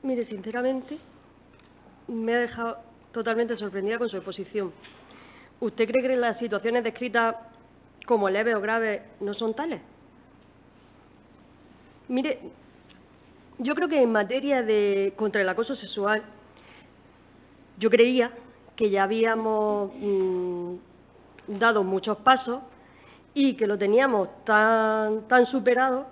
Mire, sinceramente, me ha dejado totalmente sorprendida con su exposición. ¿Usted cree que las situaciones descritas como leves o graves no son tales? Mire, yo creo que en materia de contra el acoso sexual, yo creía que ya habíamos dado muchos pasos y que lo teníamos tan superado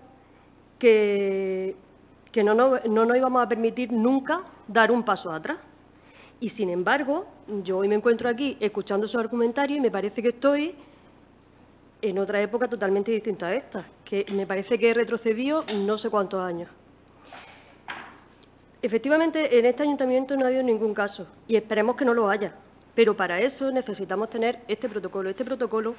que no nos íbamos a permitir nunca dar un paso atrás. Y, sin embargo, yo hoy me encuentro aquí escuchando su argumentario y me parece que estoy en otra época totalmente distinta a esta, que me parece que he retrocedido no sé cuántos años. Efectivamente, en este ayuntamiento no ha habido ningún caso y esperemos que no lo haya, pero para eso necesitamos tener este protocolo. Este protocolo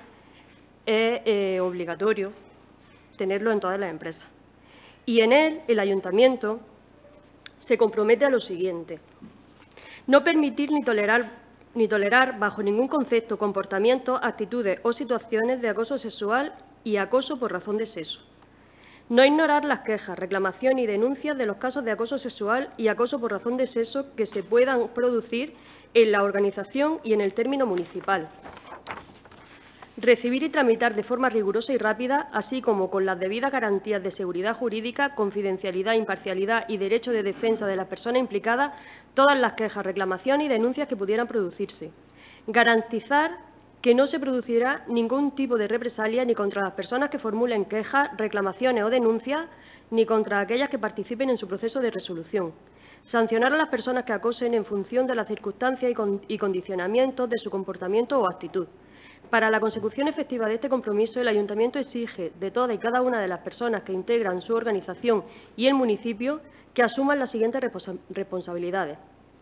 es obligatorio tenerlo en todas las empresas. Y en él, el ayuntamiento se compromete a lo siguiente: no permitir ni tolerar bajo ningún concepto, comportamientos, actitudes o situaciones de acoso sexual y acoso por razón de sexo. No ignorar las quejas, reclamaciones y denuncias de los casos de acoso sexual y acoso por razón de sexo que se puedan producir en la organización y en el término municipal. Recibir y tramitar de forma rigurosa y rápida, así como con las debidas garantías de seguridad jurídica, confidencialidad, imparcialidad y derecho de defensa de las personas implicadas, todas las quejas, reclamaciones y denuncias que pudieran producirse. Garantizar que no se producirá ningún tipo de represalia ni contra las personas que formulen quejas, reclamaciones o denuncias, ni contra aquellas que participen en su proceso de resolución. Sancionar a las personas que acosen en función de las circunstancias y condicionamientos de su comportamiento o actitud. Para la consecución efectiva de este compromiso, el Ayuntamiento exige de todas y cada una de las personas que integran su organización y el municipio que asuman las siguientes responsabilidades.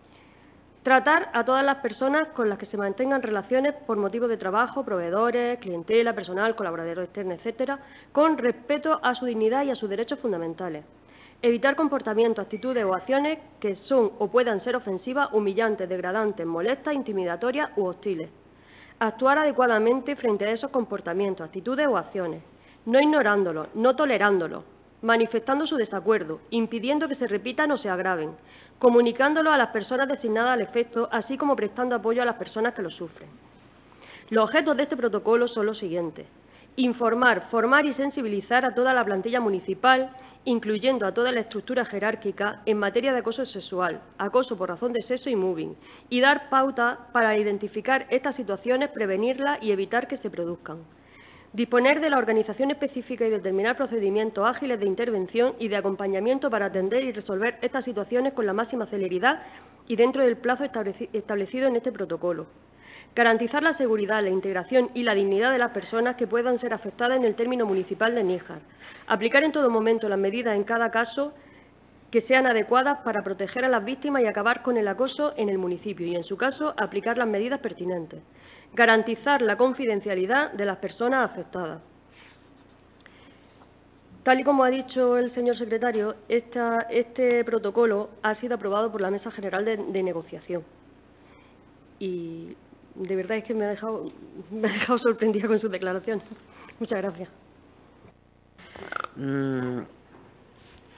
Tratar a todas las personas con las que se mantengan relaciones por motivos de trabajo, proveedores, clientela, personal, colaboradores externos, etcétera, con respeto a su dignidad y a sus derechos fundamentales. Evitar comportamientos, actitudes o acciones que son o puedan ser ofensivas, humillantes, degradantes, molestas, intimidatorias u hostiles. Actuar adecuadamente frente a esos comportamientos, actitudes o acciones, no ignorándolos, no tolerándolos, manifestando su desacuerdo, impidiendo que se repitan o se agraven, comunicándolo a las personas designadas al efecto, así como prestando apoyo a las personas que lo sufren. Los objetos de este protocolo son los siguientes: informar, formar y sensibilizar a toda la plantilla municipal, incluyendo a toda la estructura jerárquica en materia de acoso sexual, acoso por razón de sexo y mobbing, y dar pauta para identificar estas situaciones, prevenirlas y evitar que se produzcan. Disponer de la organización específica y determinar procedimientos ágiles de intervención y de acompañamiento para atender y resolver estas situaciones con la máxima celeridad y dentro del plazo establecido en este protocolo. Garantizar la seguridad, la integración y la dignidad de las personas que puedan ser afectadas en el término municipal de Níjar. Aplicar en todo momento las medidas en cada caso que sean adecuadas para proteger a las víctimas y acabar con el acoso en el municipio y, en su caso, aplicar las medidas pertinentes. Garantizar la confidencialidad de las personas afectadas. Tal y como ha dicho el señor secretario, este protocolo ha sido aprobado por la Mesa General de Negociación. Y de verdad es que me ha dejado sorprendida con sus declaraciones. Muchas gracias.